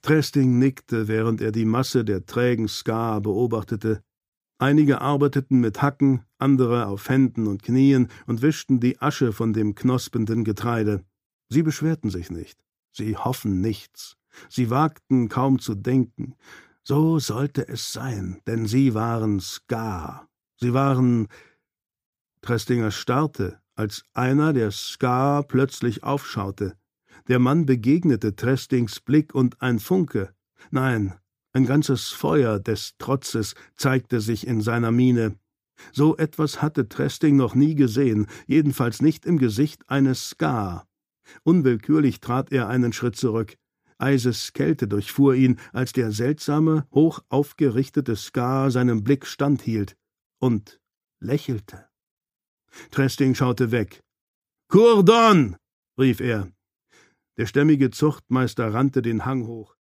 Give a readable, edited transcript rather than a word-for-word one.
Tresting nickte, während er die Masse der trägen Skaa beobachtete. Einige arbeiteten mit Hacken, andere auf Händen und Knien und wischten die Asche von dem knospenden Getreide. Sie beschwerten sich nicht. Sie hoffen nichts. Sie wagten kaum zu denken. So sollte es sein, denn sie waren Skaa. Sie waren... Trestinger starrte, als einer der Skaa plötzlich aufschaute. Der Mann begegnete Trestings Blick und ein Funke, nein, ein ganzes Feuer des Trotzes zeigte sich in seiner Miene. So etwas hatte Tresting noch nie gesehen, jedenfalls nicht im Gesicht eines Skaa. Unwillkürlich trat er einen Schritt zurück. Eises Kälte durchfuhr ihn, als der seltsame, hoch aufgerichtete Skaa seinem Blick standhielt und lächelte. Tresting schaute weg. »Kurdon!« rief er. Der stämmige Zuchtmeister rannte den Hang hoch.